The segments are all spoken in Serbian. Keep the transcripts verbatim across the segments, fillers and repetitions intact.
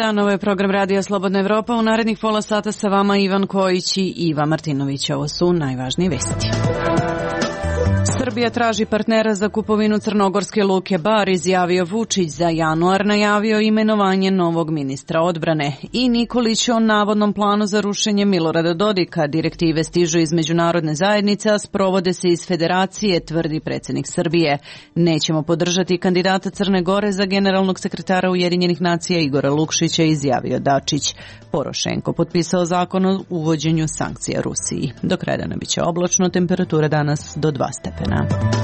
dan, ovo je program Radija Slobodna Evropa. U narednih pola sata sa vama Ivan Kojić i Iva Martinović. Ovo su najvažnije vesti. Srbija traži partnera za kupovinu crnogorske luke Bar, izjavio Vučić. Za januar najavio imenovanje novog ministra odbrane. I Nikolić o navodnom planu za rušenje Milorada Dodika. Direktive stižu iz međunarodne zajednice, a sprovode se iz federacije, tvrdi predsjednik Srbije. Nećemo podržati kandidata Crne Gore za generalnog sekretara Ujedinjenih nacija Igora Lukšića, izjavio Dačić. Porošenko potpisao zakon o uvođenju sankcija Rusiji. Do kraja dana biće oblačno, temperatura danas do dva stepena.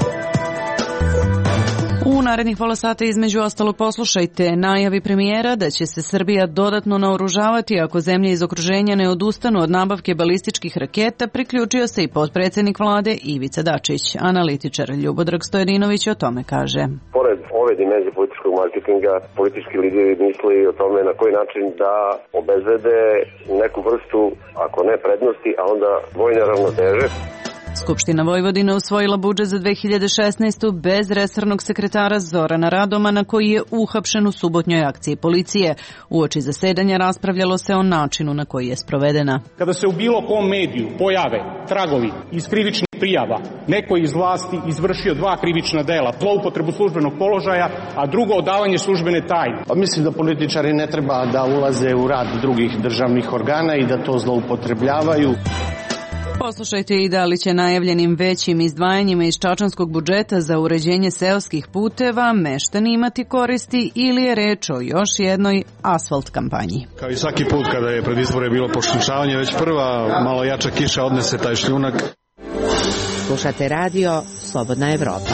U narednih pola sata između ostalog poslušajte najavi premijera da će se Srbija dodatno naoružavati ako zemlje iz okruženja ne odustanu od nabavke balističkih raketa. Priključio se i potpredsjednik vlade Ivica Dačić. Analitičar Ljubodrag Stojedinović o tome kaže. Pored ove dimenzije političkog marketinga, politički lideri misli o tome na koji način da obezbede neku vrstu, ako ne prednosti, a onda vojne ravnoteže. Skupština Vojvodine usvojila budžet za dve hiljade šesnaestu bez resornog sekretara Zorana Radomana, koji je uhapšen u subotnjoj akciji policije. Uoči zasedanja raspravljalo se o načinu na koji je sprovedena. Kada se u bilo kom mediju pojave tragovi iz krivičnih prijava, neko iz vlasti izvršio dva krivična dela, zloupotrebu službenog položaja, a drugo odavanje službene tajne. Pa mislim da političari ne treba da ulaze u rad drugih državnih organa i da to zloupotrebljavaju. Poslušajte i da li će najavljenim većim izdvajanjima iz čačanskog budžeta za uređenje seoskih puteva meštani imati koristi ili je reč o još jednoj asfalt kampanji. Kao i svaki put kada je pred izbore bilo pošumčavanje, već prva malo jača kiša odnese taj šljunak. Slušate radio Slobodna Evropa.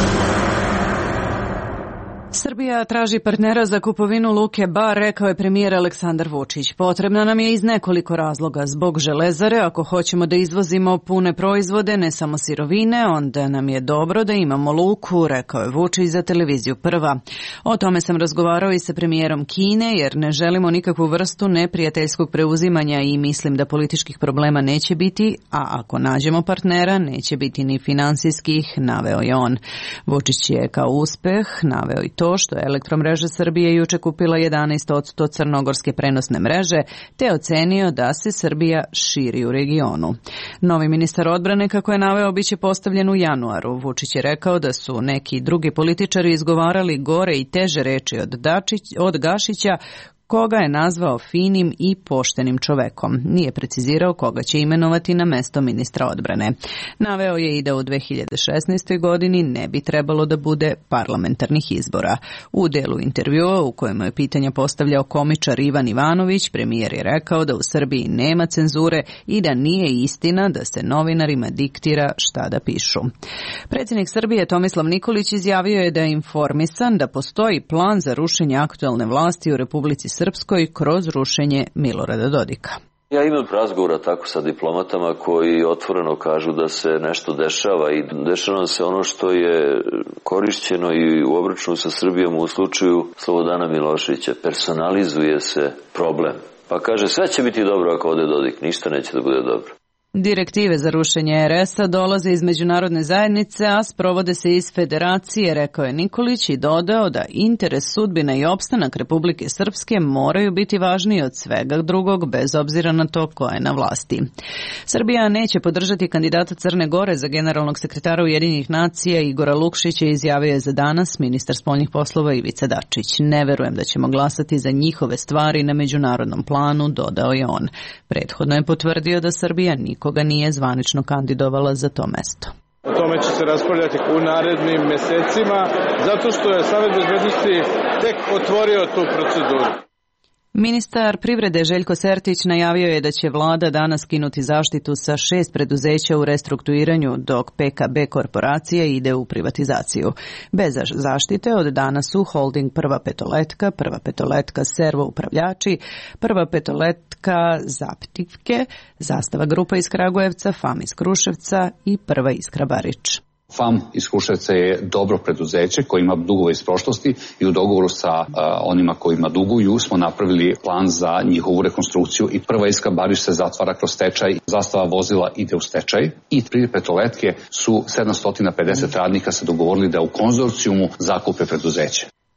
Srbija traži partnera za kupovinu luke Bar, rekao je premijer Aleksandar Vučić. Potrebna nam je iz nekoliko razloga. Zbog železare, ako hoćemo da izvozimo pune proizvode, ne samo sirovine, onda nam je dobro da imamo luku, rekao je Vučić za televiziju Prva. O tome sam razgovarao i sa premijerom Kine, jer ne želimo nikakvu vrstu neprijateljskog preuzimanja i mislim da političkih problema neće biti, a ako nađemo partnera, neće biti ni finansijskih, naveo je on. Vučić je kao uspeh naveo i to što je Elektromreža Srbije juče kupila jedanaest posto crnogorske prenosne mreže, te ocenio da se Srbija širi u regionu. Novi ministar odbrane, kako je naveo, biće postavljen u januaru. Vučić je rekao da su neki drugi političari izgovarali gore i teže reči od, Dačić, od Gašića, koga je nazvao finim i poštenim čovekom. Nije precizirao koga će imenovati na mesto ministra odbrane. Naveo je i da u dve hiljade šesnaestoj godini ne bi trebalo da bude parlamentarnih izbora. U delu intervjua u kojemu je pitanja postavljao komičar Ivan Ivanović, premijer je rekao da u Srbiji nema cenzure i da nije istina da se novinarima diktira šta da pišu. Predsjednik Srbije Tomislav Nikolić izjavio je da je informisan da postoji plan za rušenje aktuelne vlasti u Republici Srpskoj kroz rušenje Milorada Dodika. Ja imam razgovora tako sa diplomatama koji otvoreno kažu da se nešto dešava i dešava se ono što je korišćeno i u obračunu sa Srbijom u slučaju Slobodana Miloševića. Personalizuje se problem. Pa kaže, sve će biti dobro ako ode Dodik, ništa neće da bude dobro. Direktive za rušenje er es a dolaze iz međunarodne zajednice, a sprovode se iz federacije, rekao je Nikolić i dodao da interes, sudbina i opstanak Republike Srpske moraju biti važniji od svega drugog, bez obzira na to ko je na vlasti. Srbija neće podržati kandidata Crne Gore za generalnog sekretara Ujedinjenih nacija Igora Lukšića, izjavio je za danas ministar spoljnih poslova Ivica Dačić. Ne verujem da ćemo glasati za njihove stvari na međunarodnom planu, dodao je on. Prethodno je potvrdio da Srbija niko koga nije zvanično kandidovala za to mesto. O tome će se raspravljati u narednim mesecima, zato što je Savet bezbednosti tek otvorio tu proceduru. Ministar privrede Željko Sertić najavio je da će vlada danas skinuti zaštitu sa šest preduzeća u restrukturiranju, dok pe ka be korporacija ide u privatizaciju. Bez zaštite od danas su holding Prva petoletka, Prva petoletka servo upravljači, Prva petoletka Zaptivke, Zastava grupa iz Kragujevca, FAM iz Kruševca i Prva Iskra Barič. FAM iz Kruševca je dobro preduzeće koje ima dugove iz prošlosti i u dogovoru sa uh, onima kojima duguju smo napravili plan za njihovu rekonstrukciju i Prva Iskra Barič se zatvara kroz stečaj, Zastava vozila ide u stečaj i Tri petoletke su sedamsto pedeset radnika se dogovorili da u konzorcijumu zakupe preduzeće.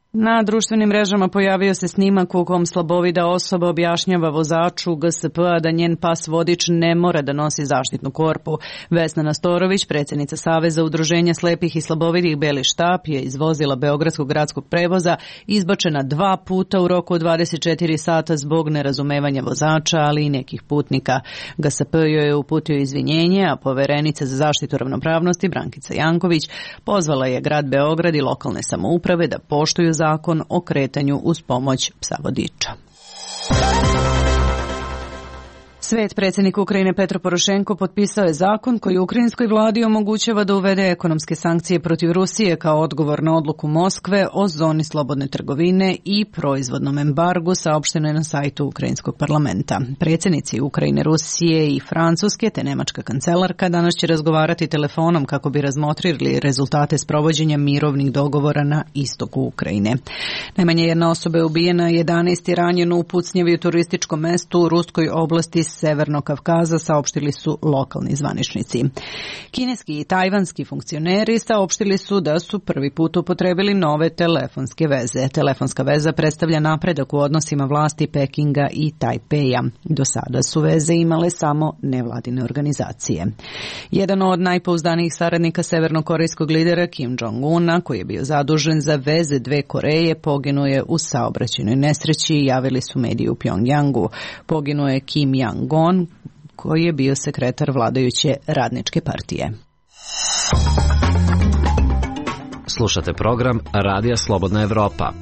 Na društvenim mrežama pojavio se snimak u kom slabovida osoba objašnjava vozaču G S P-a da njen pas vodič ne mora da nosi zaštitnu korpu. Vesna Nastorović, predsjednica Saveza udruženja slepih i slabovidih Beli štap, je iz vozila Beogradskog gradskog prevoza izbačena dva puta u roku od dvadeset četiri sata zbog nerazumevanja vozača, ali i nekih putnika. G S P joj je uputio izvinjenje, a poverenica za zaštitu ravnopravnosti Brankica Janković pozvala je grad Beograd i lokalne samouprave da poštuju zakon o kretanju uz pomoć psa vodiča. Svet predsjednik Ukrajine Petro Porošenko potpisao je zakon koji ukrajinskoj vladi omogućava da uvede ekonomske sankcije protiv Rusije kao odgovor na odluku Moskve o zoni slobodne trgovine i proizvodnom embargu, saopšteno je na sajtu ukrajinskog parlamenta. Predsjednici Ukrajine, Rusije i Francuske te nemačka kancelarka danas će razgovarati telefonom kako bi razmotrili rezultate sprovođenja mirovnih dogovora na istoku Ukrajine. Najmanje jedna osoba je ubijena, jedanaest je ranjeno u pucnjavi u turističkom mestu u ruskoj oblasti Severnog Kavkaza, saopštili su lokalni zvaničnici. Kineski i tajvanski funkcioneri saopštili su da su prvi put upotrebili nove telefonske veze. Telefonska veza predstavlja napredak u odnosima vlasti Pekinga i Tajpeja. Do sada su veze imale samo nevladine organizacije. Jedan od najpouzdanijih saradnika severnokorejskog lidera Kim Jong-una, koji je bio zadužen za veze dve Koreje, poginuo je u saobraćajnoj nesreći, javili su mediji u Pjongjangu. Poginuo je Kim Yang-gon, koji je bio sekretar vladajuće Radničke partije. Slušate program Radija Slobodna Evropa.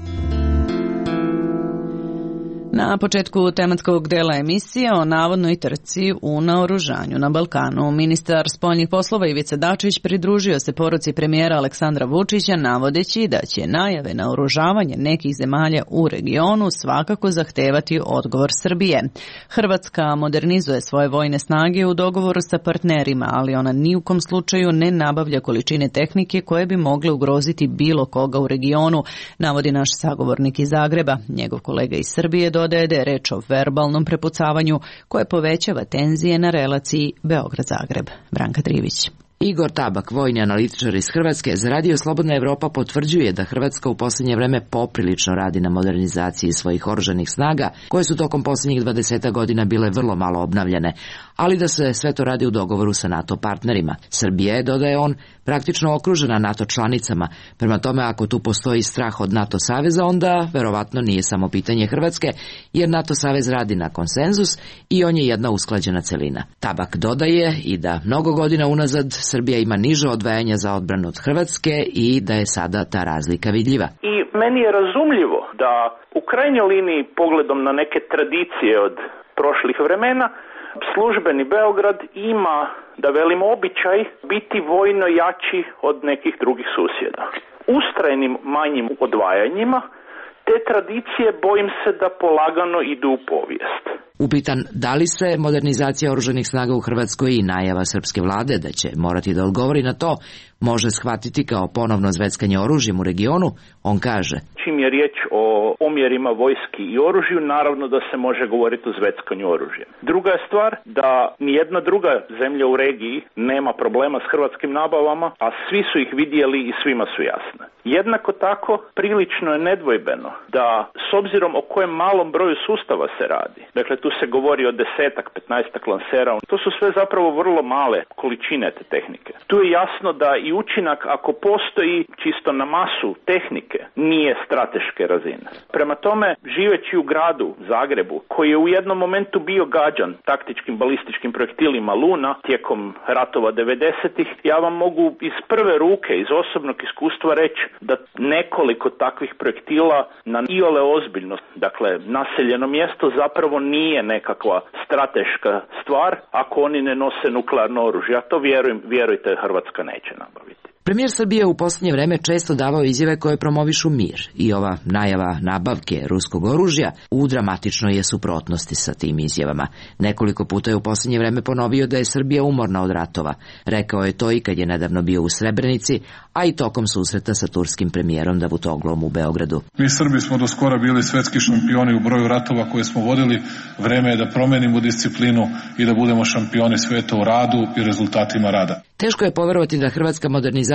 Na početku tematskog dela emisije o navodnoj trci u naoružanju na Balkanu, ministar spoljnih poslova Ivica Dačić pridružio se poruci premijera Aleksandra Vučića, navodeći da će najave naoružavanja nekih zemalja u regionu svakako zahtevati odgovor Srbije. Hrvatska modernizuje svoje vojne snage u dogovoru sa partnerima, ali ona ni u kom slučaju ne nabavlja količine tehnike koje bi mogle ugroziti bilo koga u regionu, navodi naš sagovornik iz Zagreba. Njegov kolega iz Srbije dodaje da je reč o verbalnom prepucavanju koje povećava tenzije na relaciji Beograd-Zagreb. Branka Trivić. Igor Tabak, vojni analitičar iz Hrvatske, za Radio Slobodna Evropa potvrđuje da Hrvatska u posljednje vreme poprilično radi na modernizaciji svojih oružanih snaga, koje su tokom posljednjih dvadeset godina bile vrlo malo obnavljane, ali da se sve to radi u dogovoru sa NATO partnerima. Srbija je, dodaje on, praktično okružena NATO članicama, prema tome ako tu postoji strah od NATO saveza, onda verovatno nije samo pitanje Hrvatske, jer NATO savez radi na konsenzus i on je jedna usklađena celina. Tabak dodaje i da mnogo godina unazad Srbija ima niže odvajanja za odbranu od Hrvatske i da je sada ta razlika vidljiva. I meni je razumljivo da u krajnjoj liniji, pogledom na neke tradicije od prošlih vremena, službeni Beograd ima, da velimo, običaj biti vojno jači od nekih drugih susjeda. Ustrajnim manjim odvajanjima te tradicije, bojim se, da polagano idu u povijest. Upitan da li se modernizacija oružanih snaga u Hrvatskoj i najava srpske vlade da će morati da odgovori na to može shvatiti kao ponovno zveckanje oružjem u regionu, on kaže: čim je riječ o omjerima vojski i oružju, naravno da se može govoriti o zveckanju oružjem. Druga je stvar da nijedna druga zemlja u regiji nema problema s hrvatskim nabavama, a svi su ih vidjeli i svima su jasne. Jednako tako, prilično je nedvojbeno da, s obzirom o kojem malom broju sustava se radi, dakle tu se govori o desetak, petnaestak lansera, to su sve zapravo vrlo male količine te tehnike. Tu je jasno da i učinak, ako postoji čisto na masu tehnike, nije strateške razine. Prema tome, živeći u gradu Zagrebu, koji je u jednom momentu bio gađan taktičkim balističkim projektilima Luna tijekom ratova devedesetih, ja vam mogu iz prve ruke, iz osobnog iskustva reći da nekoliko takvih projektila na iole ozbiljnost, dakle naseljeno mjesto, zapravo nije nekakva strateška stvar ako oni ne nose nuklearno oružje. Ja to vjerujem, vjerujte, Hrvatska neće nabaviti. Premijer Srbije u posljednje vreme često davao izjave koje promovišu mir i ova najava nabavke ruskog oružja u dramatičnoj je suprotnosti sa tim izjavama. Nekoliko puta je u posljednje vreme ponovio da je Srbija umorna od ratova. Rekao je to i kad je nedavno bio u Srebrenici, a i tokom susreta sa turskim premijerom Davutoglom u Beogradu. Mi Srbi smo do skora bili svetski šampioni u broju ratova koje smo vodili. Vreme je da promenimo disciplinu i da budemo šampioni sveta u radu i rezultatima rada. Teško je poverovati da hrvatska modernizacija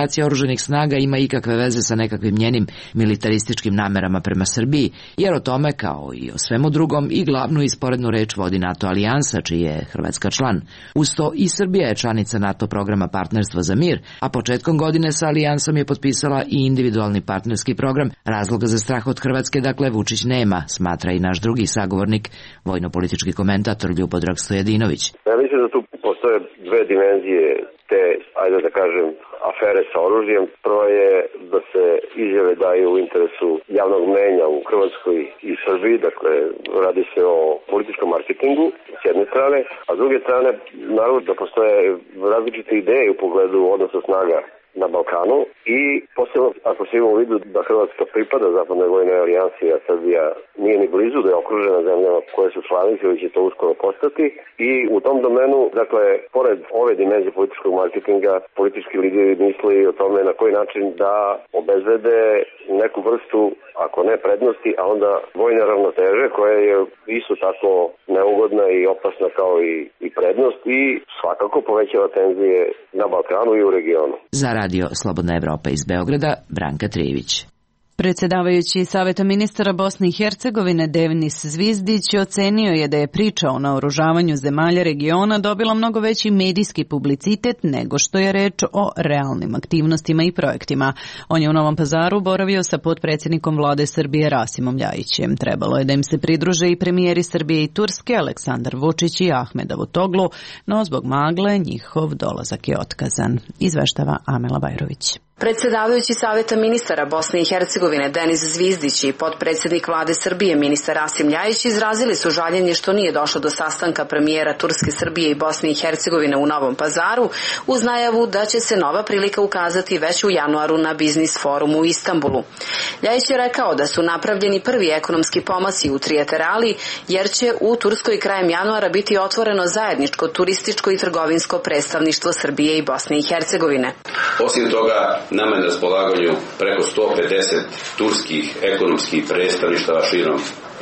modernizacija oružanih snaga ima ikakve veze sa nekakvim njenim militarističkim namerama prema Srbiji, jer o tome, kao i o svemu drugom, i glavnu i sporednu reč vodi NATO alijansa, čiji je Hrvatska član. Uz to i Srbija je članica NATO programa Partnerstva za mir, a početkom godine sa alijansom je potpisala i individualni partnerski program. Razloga za strah od Hrvatske, dakle, Vučić nema, smatra i naš drugi sagovornik, vojno-politički komentator Ljubodrag Stojadinović. Ja mislim da tu postoje dve dimenzije te, ajde da kažem, afere sa oružjem. Prva je da se izjave daju u interesu javnog mnenja u Hrvatskoj i Srbiji, dakle radi se o političkom marketingu s jedne strane, a s druge strane naravno da postoje različite ideje u pogledu odnosa snaga na Balkanu i posebno ako se ima u vidu da Hrvatska pripada zapadnoj vojnoj alijansi, a Srbija nije ni blizu da je okružena zemljama koje su članice ili će to uskoro postati i u tom domenu, dakle, pored ove dimenzije političkog marketinga, politički lideri misli o tome na koji način da obezbede neku vrstu, ako ne prednosti, a onda vojne ravnoteže koja je isto tako neugodna i opasna kao i, i prednost i svakako povećava tenzije na Balkanu i u regionu. Za radio Slobodna Evropa iz Beograda, Branka Trijević. Predsjedavajući Saveta ministara Bosne i Hercegovine Denis Zvizdić ocenio je da je priča o naoružavanju zemalja regiona dobila mnogo veći medijski publicitet nego što je reč o realnim aktivnostima i projektima. On je u Novom Pazaru boravio sa potpredsjednikom vlade Srbije Rasimom Ljajićem. Trebalo je da im se pridruže i premijeri Srbije i Turske Aleksandar Vučić i Ahmed Davutoglu, no zbog magle njihov dolazak je otkazan. Izveštava Amela Bajrović. Predsjedavajući Saveta ministara Bosne i Hercegovine Denis Zvizdić i potpredsjednik vlade Srbije ministar Rasim Ljajić izrazili su žaljenje što nije došlo do sastanka premijera Turske, Srbije i Bosne i Hercegovine u Novom Pazaru uz najavu da će se nova prilika ukazati već u januaru na biznis forumu u Istanbulu. Ljajić je rekao da su napravljeni prvi ekonomski pomaci u trilaterali jer će u Turskoj krajem januara biti otvoreno zajedničko turističko i trgovinsko predstavništvo Srbije i Bosne i Hercegovine. Osim toga, nama je na raspolaganju preko sto pedeset turskih ekonomskih predstavništava širom e,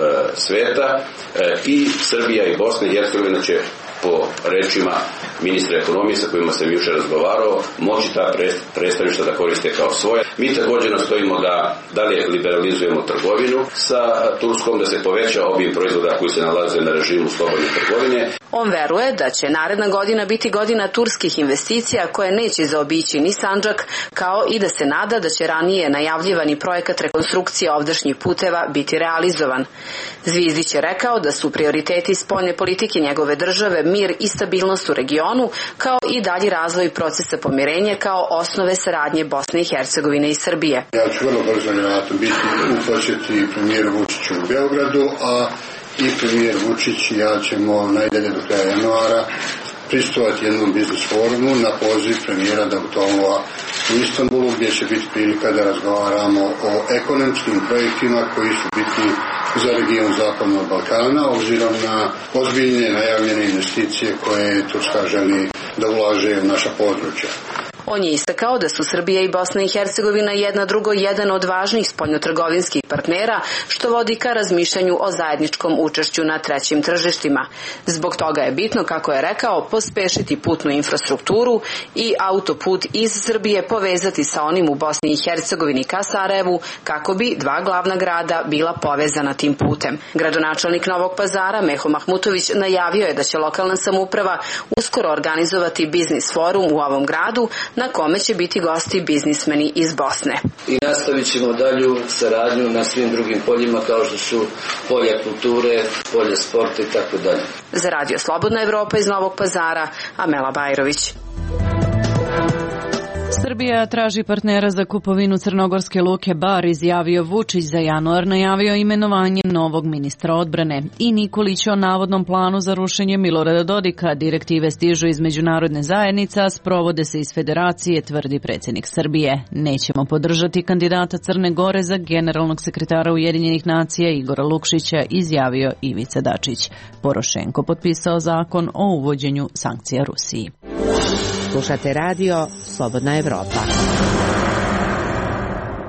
sveta e, i Srbija i Bosna i Hercegovina će po rečima ministra ekonomije sa kojima sam jučer razgovarao, moći ta predstavništva da koriste kao svoje. Mi također nastojimo da dalje liberalizujemo trgovinu sa Turskom, da se poveća obim proizvoda koji se nalaze na režimu slobodne trgovine. On veruje da će naredna godina biti godina turskih investicija koje neće zaobići ni Sandžak, kao i da se nada da će ranije najavljivani projekat rekonstrukcije ovdašnjih puteva biti realizovan. Zvizdić je rekao da su prioriteti spoljne politike njegove države mir i stabilnost u regionu, kao i dalji razvoj procesa pomirenja kao osnove saradnje Bosne i Hercegovine i Srbije. Ja ću vrlo brzo vjerojatno biti u posjeti premijeru Vučiću u Beogradu, a i premijer Vučić i ja ćemo najdalje do kraja januara prisustvovati jednom biznis forumu na poziv premijera Davutoglu u Istanbulu, gdje će biti prilika da razgovaramo o ekonomskim projektima koji su bitni za region Zapadnog Balkana, obzirom na ozbiljne najavljene investicije koje Turska želi da ulaže u naša područja. On je istakao da su Srbija i Bosna i Hercegovina jedna drugo jedan od važnih spoljnotrgovinskih partnera, što vodi ka razmišljanju o zajedničkom učešću na trećim tržištima. Zbog toga je bitno, kako je rekao, pospešiti putnu infrastrukturu i autoput iz Srbije povezati sa onim u Bosni i Hercegovini ka Sarajevu, kako bi dva glavna grada bila povezana tim putem. Gradonačelnik Novog Pazara Meho Mahmutović najavio je da će lokalna samouprava uskoro organizovati biznis forum u ovom gradu, na kome će biti gosti biznismeni iz Bosne. I nastavit ćemo dalju saradnju na svim drugim poljima kao što su polja kulture, polje sporta i tako dalje. Za radio Slobodna Evropa iz Novog Pazara, Amela Bajrović. Srbija traži partnera za kupovinu crnogorske luke Bar, izjavio Vučić. Za januar najavio imenovanje novog ministra odbrane. I Nikolić o navodnom planu za rušenje Milorada Dodika. Direktive stižu iz međunarodne zajednice, a sprovode se iz federacije, tvrdi predsjednik Srbije. Nećemo podržati kandidata Crne Gore za generalnog sekretara Ujedinjenih nacija Igora Lukšića, izjavio Ivica Dačić. Porošenko potpisao zakon o uvođenju sankcija Rusiji. Slušate radio Slobodna Evropa.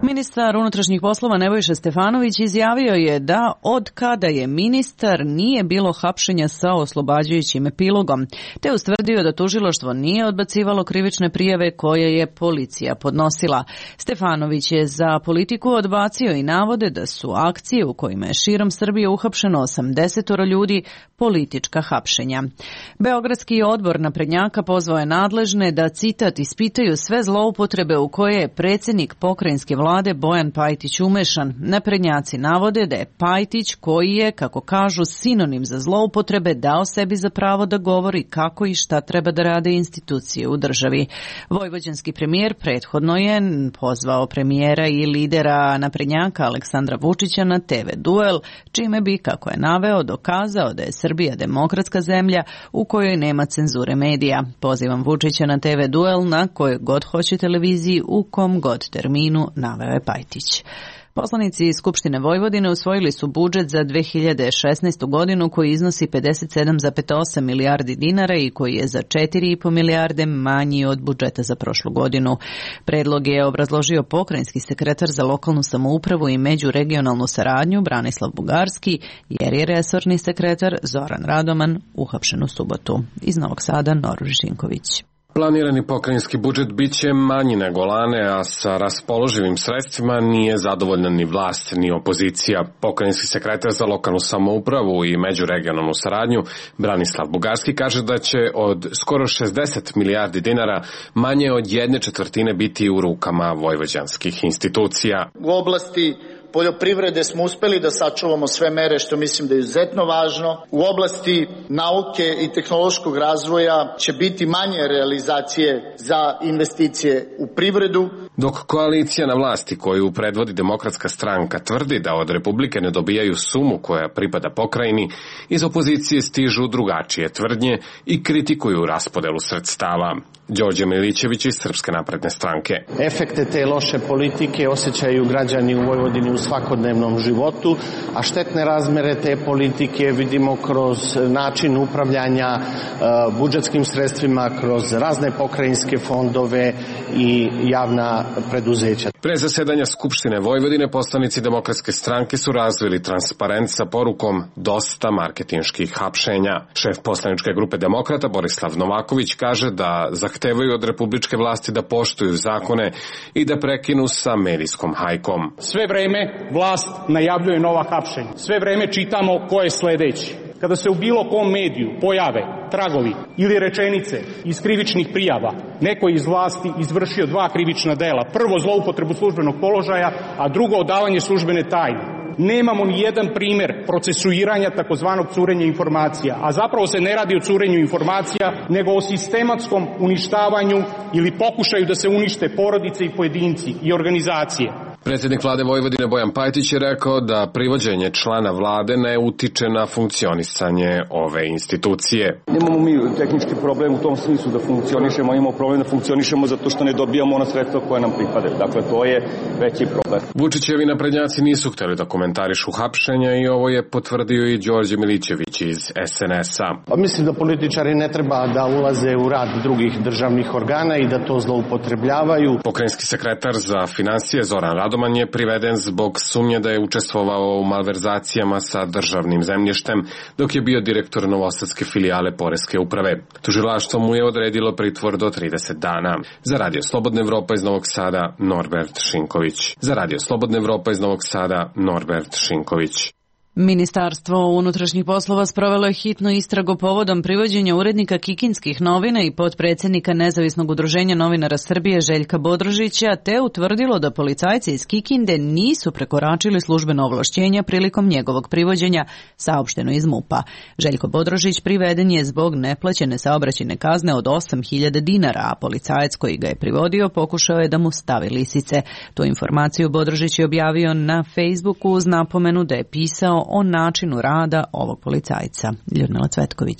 Ministar unutrašnjih poslova Nebojša Stefanović izjavio je da od kada je ministar nije bilo hapšenja sa oslobađajućim epilogom, te ustvrdio da tužilaštvo nije odbacivalo krivične prijave koje je policija podnosila. Stefanović je za Politiku odbacio i navode da su akcije u kojima je širom Srbije uhapšeno osamdeset ljudi politička hapšenja. Beogradski odbor naprednjaka pozvao je nadležne da, citat, ispitaju sve zloupotrebe u koje je predsjednik pokrajinske vlade Bojan Pajtić umešan. Naprednjaci navode da je Pajtić, koji je, kako kažu, sinonim za zloupotrebe, dao sebi za pravo da govori kako i šta treba da rade institucije u državi. Vojvođanski premijer prethodno je pozvao premijera i lidera naprednjaka Aleksandra Vučića na te ve duel, čime bi, kako je naveo, dokazao da je Srbija demokratska zemlja u kojoj nema cenzure medija. Pozivam Vučića na te ve duel na kojoj god hoće televiziji u kom god terminu, naveo je Pajtić. Poslanici iz Skupštine Vojvodine usvojili su budžet za dve hiljade šesnaestu godinu koji iznosi pedeset sedam zarez osam milijardi dinara i koji je za četiri i po milijarde manji od budžeta za prošlu godinu. Predlog je obrazložio pokrajinski sekretar za lokalnu samoupravu i međuregionalnu saradnju Branislav Bugarski, jer je resorni sekretar Zoran Radoman uhapšen u subotu. Iz Novog Sada, Nora Žinković. Planirani pokrajinski budžet biće manji nego lane, a sa raspoloživim sredstvima nije zadovoljna ni vlast ni opozicija. Pokrajinski sekretar za lokalnu samoupravu i međuregionalnu saradnju Branislav Bugarski kaže da će od skoro šezdeset milijardi dinara manje od jedne četvrtine biti u rukama vojvođanskih institucija. U oblasti poljoprivrede smo uspeli da sačuvamo sve mere, što mislim da je izuzetno važno. U oblasti nauke i tehnološkog razvoja će biti manje realizacije za investicije u privredu. Dok koalicija na vlasti koju predvodi Demokratska stranka tvrdi da od Republike ne dobijaju sumu koja pripada pokrajini, iz opozicije stižu drugačije tvrdnje i kritikuju raspodelu sredstava. Đorđe Milićević iz Srpske napredne stranke. Efekte te loše politike osjećaju građani u Vojvodini u svakodnevnom životu, a štetne razmere te politike vidimo kroz način upravljanja budžetskim sredstvima, kroz razne pokrajinske fondove i javna preduzeća. Pre zasedanja Skupštine Vojvodine poslanici Demokratske stranke su razvili transparent sa porukom dosta marketinških hapšenja. Šef poslaničke grupe Demokrata Borislav Novaković kaže da zahtevaju od republičke vlasti da poštuju zakone i da prekinu sa medijskom hajkom. Sve vreme vlast najavljuje nova hapšenja. Sve vreme čitamo ko je sledeći. Kada se u bilo kom mediju pojave tragovi ili rečenice iz krivičnih prijava, neko iz vlasti izvršio dva krivična dela. Prvo, zloupotrebu službenog položaja, a drugo, odavanje službene tajne. Nemamo ni jedan primer procesuiranja takozvanog curenja informacija, a zapravo se ne radi o curenju informacija, nego o sistematskom uništavanju ili pokušaju da se unište porodice i pojedinci i organizacije. Predsjednik vlade Vojvodine Bojan Pajtić je rekao da privođenje člana vlade ne utiče na funkcionisanje ove institucije. Nemamo mi tehnički problem u tom smislu da funkcionišemo, imamo problem da funkcionišemo zato što ne dobijamo ona sredstva koje nam pripadaju. Dakle, to je veći problem. Vučićevi naprednjaci nisu hteli da komentarišu hapšenja i ovo je potvrdio i Đorđe Milićević iz es en es a. Pa mislim da političari ne treba da ulaze u rad drugih državnih organa i da to zloupotrebljavaju. Pokrajinski sekretar za finansije Zoran Radoman je priveden zbog sumnje da je učestvovao u malverzacijama sa državnim zemljištem dok je bio direktor novosadske filijale Poreske uprave. Tužilaštvo mu je odredilo pritvor do trideset dana. Za Radio Slobodna Evropa iz Novog Sada, Norbert Šinković. Za Radio Slobodna Evropa iz Novog Sada, Norbert Šinković. Ministarstvo unutrašnjih poslova sprovelo je hitnu istragu povodom privođenja urednika Kikinskih novina i potpredsjednika Nezavisnog udruženja novinara Srbije Željka Bodrožića, te utvrdilo da policajci iz Kikinde nisu prekoračili službeno ovlašćenja prilikom njegovog privođenja, saopšteno iz MUP-a. Željko Bodrožić priveden je zbog neplaćene saobraćajne kazne od osam hiljada dinara, a policajac koji ga je privodio pokušao je da mu stavi lisice. Tu informaciju Bodrožić je objavio na Facebooku uz napomenu da je pisao o načinu rada ovog policajca. Ljudmila Cvetković.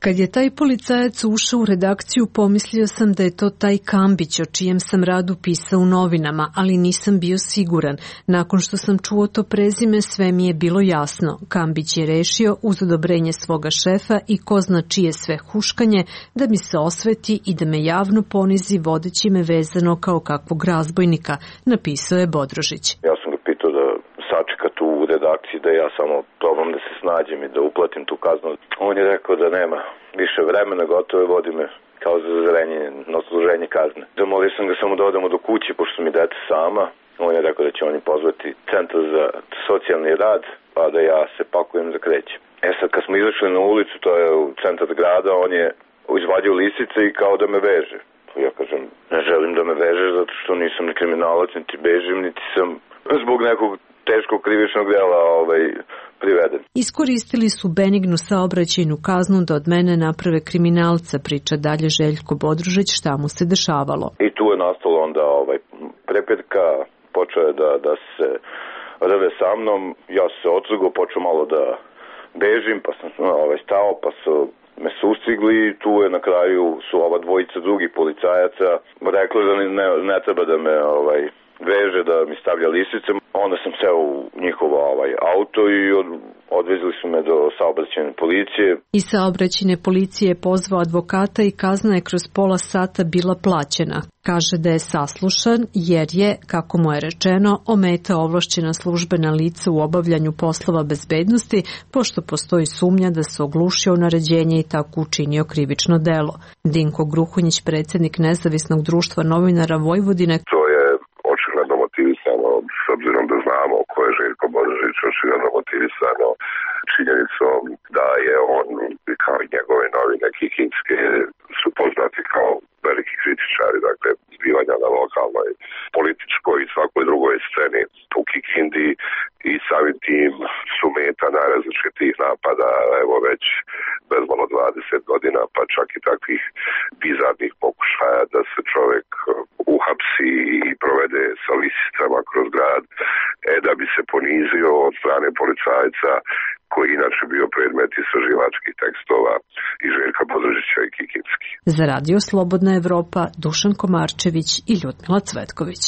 Kad je taj policajac ušao u redakciju, pomislio sam da je to taj Kambić o čijem sam radu pisao u novinama, ali nisam bio siguran. Nakon što sam čuo to prezime, sve mi je bilo jasno. Kambić je rešio, uz odobrenje svoga šefa i ko zna čije sve huškanje, da mi se osveti i da me javno ponizi vodeći me vezano kao kakvog razbojnika, napisao je Bodrožić. Ja sam ga pitao da sačeka tu u redakciji, da ja samo probam da se snađem i da uplatim tu kaznu. On je rekao da nema više vremena, gotovo vodi me kao za zrenje, na odsluženje kazne. Zamolio sam ga samo da odemo do kuće, pošto mi dete sama. On je rekao da će oni pozvati centar za socijalni rad, pa da ja se pakujem za kreće. E sad, kad smo izašli na ulicu, to je u centar grada, on je izvadio lisice i kao da me veže. Ja kažem, ne želim da me vežeš zato što nisam ni kriminalac, niti bežim, niti sam zbog nekog teškog krivičnog dela ovaj, priveden. Iskoristili su benignu saobraćajnu kaznu da od mene naprave kriminalca, priča dalje Željko Bodrožić, šta mu se dešavalo. I tu je nastalo onda ovaj, prepetka, počeo je da, da se rve sa mnom, ja se otrgao, počeo malo da bežim, pa sam ovaj, stao, pa su me sustigli i tu je na kraju su ova dvojica drugih policajaca rekli da ne, ne treba da me ovaj, veže, da mi stavlja lisice. Onda sam seo u njihovo ovaj, auto i od, odvezli su me do saobraćajne policije. I saobraćajne policije je pozvao advokata i kazna je kroz pola sata bila plaćena. Kaže da je saslušan jer je, kako mu je rečeno, ometao ovlašćena službena lica u obavljanju poslova bezbednosti, pošto postoji sumnja da se oglušio naređenje i tako učinio krivično delo. Dinko Gruhunjić, predsjednik Nezavisnog društva novinara Vojvodine, to je očigledno motivisano, s obzirom da znamo ko je Željko Bodrožić, očigledno motivisano činjenicom da je on, kao i njegove novine kikinske, su poznati kao veliki kritičari, dakle, zbivanja na lokalnoj, političkoj i svakoj drugoj sceni u Kikindi i samim tim su meta najrazličitijih napada, evo već bezmalo dvadeset godina, pa čak i takvih bizarnih pokušaja da se čovek uhapsi i provede sa lisicama kroz grad, e, da bi se ponizio od strane policajca koji inače bio predmet istraživačkih tekstova i Željka Bodrožića i Kikinski. Za Radio Slobodna Evropa, Dušan Komarčević i Ljudmila Cvetković.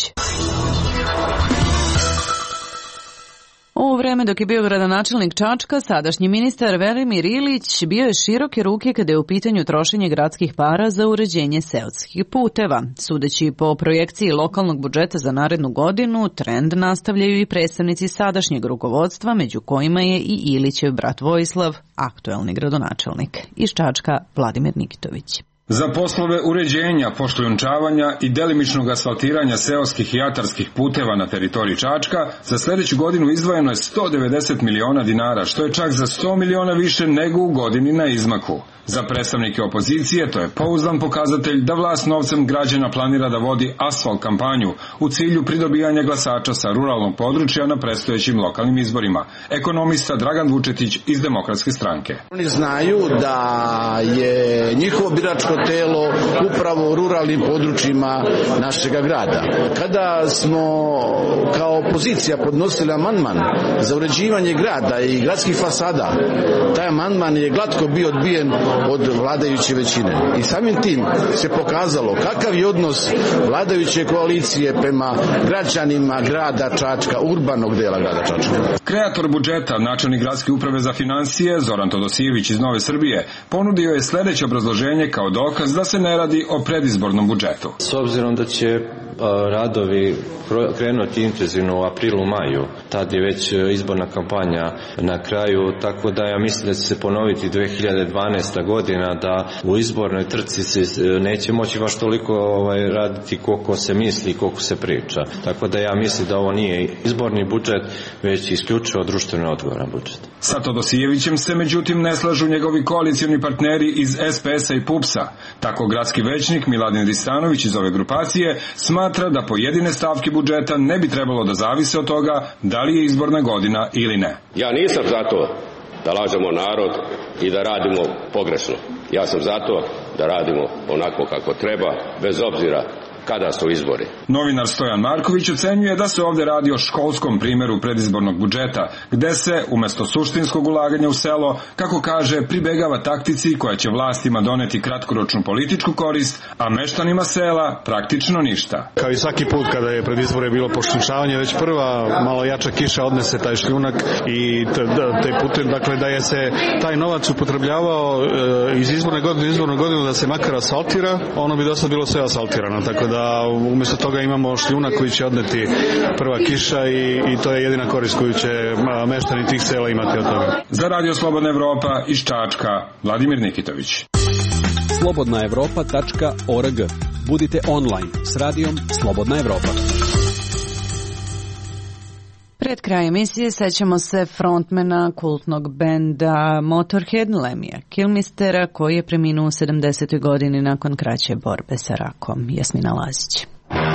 U vreme dok je bio gradonačelnik Čačka, sadašnji ministar Velimir Ilić bio je široke ruke kada je u pitanju trošenje gradskih para za uređenje seoskih puteva. Sudeći po projekciji lokalnog budžeta za narednu godinu, trend nastavljaju i predstavnici sadašnjeg rukovodstva, među kojima je i Ilićev brat Vojislav, aktuelni gradonačelnik. Iz Čačka Vladimir Nikitović. Za poslove uređenja, pošljunčavanja i delimičnog asfaltiranja seoskih i atarskih puteva na teritoriji Čačka za sljedeću godinu izdvojeno je sto devedeset miliona dinara, što je čak za sto miliona više nego u godini na izmaku. Za predstavnike opozicije to je pouzdan pokazatelj da vlast novcem građana planira da vodi asfalt kampanju u cilju pridobijanja glasača sa ruralnog područja na predstojećim lokalnim izborima. Ekonomista Dragan Vučetić iz Demokratske stranke. Oni znaju da je njihovo biračko telo upravo u ruralnim područjima našega grada. Kada smo kao opozicija podnosili amandman za uređivanje grada i gradskih fasada, taj amandman je glatko bio odbijen od vladajuće većine. I samim tim se pokazalo kakav je odnos vladajuće koalicije prema građanima grada Čačka, urbanog dela grada Čačka. Kreator budžeta, načelnik gradske uprave za financije, Zoran Todosijević iz Nove Srbije, ponudio je sljedeće obrazloženje kao dokaz da se ne radi o predizbornom budžetu. S obzirom da će radovi krenuti intenzivno u aprilu, maju, tad je već izborna kampanja na kraju, tako da ja mislim da će se ponoviti dve hiljade dvanaesta godina, da u izbornoj trci se neće moći baš toliko ovaj, raditi koliko se misli i koliko se priča. Tako da ja mislim da ovo nije izborni budžet, već isključivo društveno odgovoran budžet. Sa Todosijevićem se međutim ne slažu njegovi koalicioni partneri iz es pe es a i pupsa. Tako gradski većnik Miladin Ristanović iz ove grupacije smatra da pojedine stavke budžeta ne bi trebalo da zavise od toga da li je izborna godina ili ne. Ja nisam zato da lažemo narod i da radimo pogrešno. Ja sam zato da radimo onako kako treba, bez obzira kada su izbori. Novinar Stojan Marković ocenjuje da se ovde radi o školskom primjeru predizbornog budžeta, gde se, umesto suštinskog ulaganja u selo, kako kaže, pribegava taktici koja će vlastima doneti kratkoročnu političku korist, a meštanima sela praktično ništa. Kao i svaki put kada je pred izbore bilo pošćunčavanje, već prva malo jača kiša odnese taj šljunak i te putem, dakle da je se taj novac upotrebljavao e, iz izborne godine, izborne godine da se makar asfaltira, ono bi dosta bilo sve asfaltirano, tako da umjesto toga imamo šljunak koji će odneti prva kiša i, i to je jedina korist koju će meštani tih sela imati od toga. Za Radio Slobodna Evropa iz Čačka, Vladimir Nikitović. slobodna evropa tačka org. Budite online s radijom Slobodna Evropa. Pred kraj emisije sećamo se frontmena kultnog benda Motorhead Lemija Kilmistera, koji je preminuo u sedamdesetoj godini nakon kraće borbe sa rakom. Jasmina Lazić.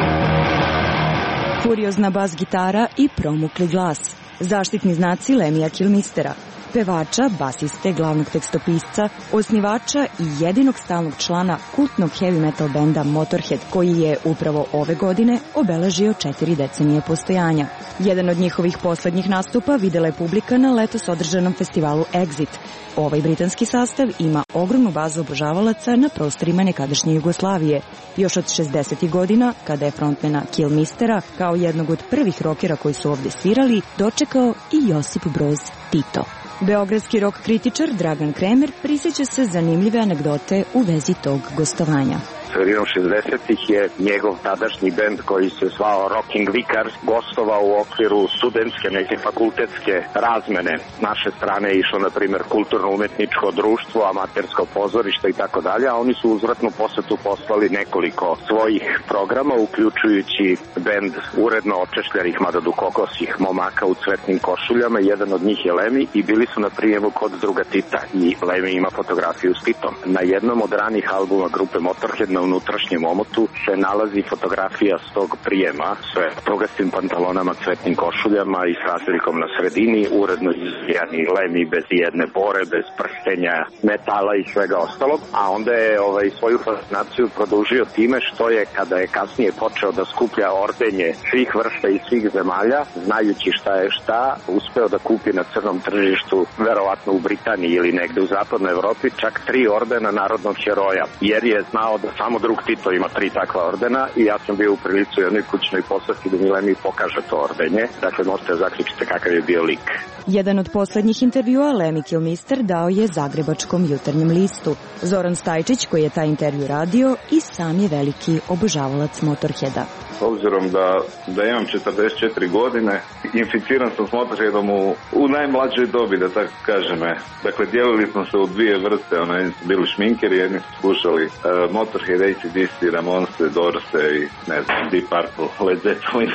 Furiozna bas gitara i promukli glas. Zaštitni znaci Lemija Kilmistera. Pevača, basiste, glavnog tekstopisca, osnivača i jedinog stalnog člana kultnog heavy metal benda Motorhead, koji je upravo ove godine obeležio četiri decenije postojanja. Jedan od njihovih poslednjih nastupa videla je publika na letos održanom festivalu Exit. Ovaj britanski sastav ima ogromnu bazu obožavalaca na prostorima nekadašnje Jugoslavije. Još od šezdesetih godina, kada je frontmena Kilmistera, kao jednog od prvih rokera koji su ovde svirali, dočekao i Josip Broz Tito. Beogradski rock kritičar Dragan Kremer prisjeća se zanimljive anegdote u vezi tog gostovanja. Sredinom šezdesetih je njegov tadašnji bend koji se zvao Rocking Vickers gostovao u okviru studentske neke fakultetske razmene. Naše strane je išlo, na primjer, kulturno-umetničko društvo, amatersko pozorište i tako dalje, a oni su uzvratnu posetu poslali nekoliko svojih programa, uključujući bend uredno očešljarih, mada dukokosih momaka u cvetnim košuljama. Jedan od njih je Lemi i bili su na prijemu kod druga Tita i Lemi ima fotografiju s Titom. Na jednom od ranih albuma grupe Motorhead na unutrašnjem omotu se nalazi fotografija s tog prijema sve togastim pantalonama, cvetnim košuljama i sazrikom na sredini, uredno izvijani Lemi bez jedne bore, bez prstenja, metala i svega ostalog, a onda je ovaj, svoju fascinaciju produžio time što je, kada je kasnije počeo da skuplja ordenje svih vrsta i svih zemalja, znajući šta je šta, uspeo da kupi na crnom tržištu, verovatno u Britaniji ili negde u zapadnoj Evropi, čak tri ordena narodnog heroja, jer je znao da samo drug Tito ima tri takva ordena i ja sam bio u prilicu jednoj kućnoj postavki da mi Lemi pokaže to ordenje. Dakle, možete zaključiti kakav je bio lik. Jedan od poslednjih intervjua Lemmy Kilmister dao je Zagrebačkom jutarnjem listu. Zoran Stajčić, koji je taj intervju radio, i sam je veliki obožavalac Motorheada. S obzirom da, da imam četrdeset četiri godine, inficiran sam s Motorheadom u, u najmlađoj dobi, da tako kažem. Dakle, dijelili smo se u dvije vrste, ono, jedni su bili šminkeri, jedni su slušali uh, Motorhead, A C D C, Ramonse, Dorse i ne znam, Deep Purple, Led Zeppelin.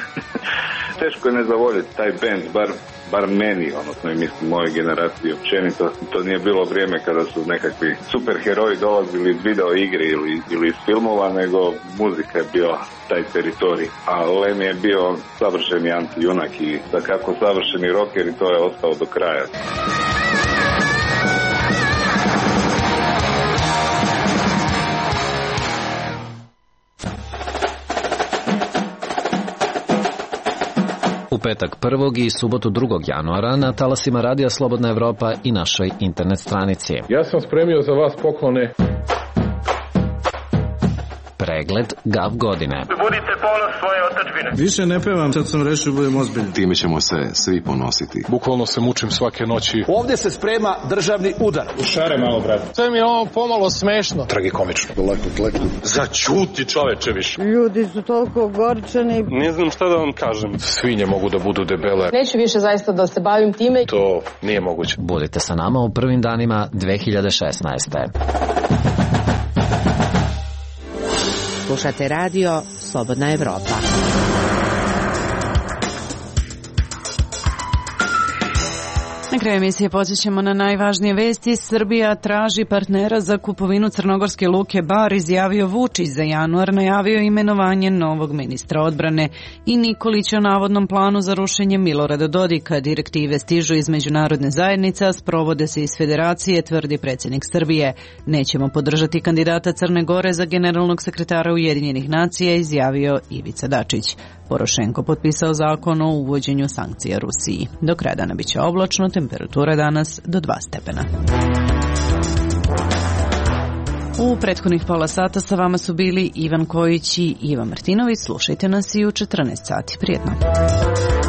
Teško je ne zavoljeti taj band, bar, bar meni, odnosno i mislim moje generacije općenito. To nije bilo vrijeme kada su nekakvi superheroji dolazili iz video igre ili, ili iz filmova, nego muzika je bio taj teritorij. A Lemmy je bio savršeni anti-junak i da kako savršeni rocker i to je ostao do kraja. U petak prvog i subotu drugog januara na talasima Radija Slobodna Evropa i našoj internet stranici. Ja sam spremio za vas poklone. Pregled Gav godine. Budite ponos svoje otadžbine. Više ne pevam, sad sam rešio da budem ozbiljan. Time ćemo se svi ponositi. Bukvalno se mučim svake noći. Ovdje se sprema državni udar. Ušare malo, brate. Sve mi je ovo pomalo smešno. Tragikomično. Lako kleknu. Začuti, čoveče, više. Ljudi su toliko gorčani. Ne znam šta da vam kažem. Svinje mogu da budu debele. Neću više zaista da se bavim time. To nije moguće. Budite sa nama u prvim danima dve hiljade šesnaeste. Slušate radio Slobodna Evropa. Na kraju emisije podsjećamo na najvažnije vesti. Srbija traži partnera za kupovinu crnogorske luke Bar, izjavio Vučić. Za januar najavio imenovanje novog ministra odbrane i Nikolić o navodnom planu za rušenje Milorada Dodika. Direktive stižu iz međunarodne zajednice, a sprovode se iz federacije, tvrdi predsjednik Srbije. Nećemo podržati kandidata Crne Gore za generalnog sekretara Ujedinjenih nacija, izjavio Ivica Dačić. Porošenko potpisao zakon o uvođenju sankcija Rusiji. Do kraja dana biće oblačno, temperatura danas do dva stepena. U prethodnih pola sata sa vama su bili Ivan Kojić i Ivan Martinović. Slušajte nas i u četrnaest sati. Prijetno.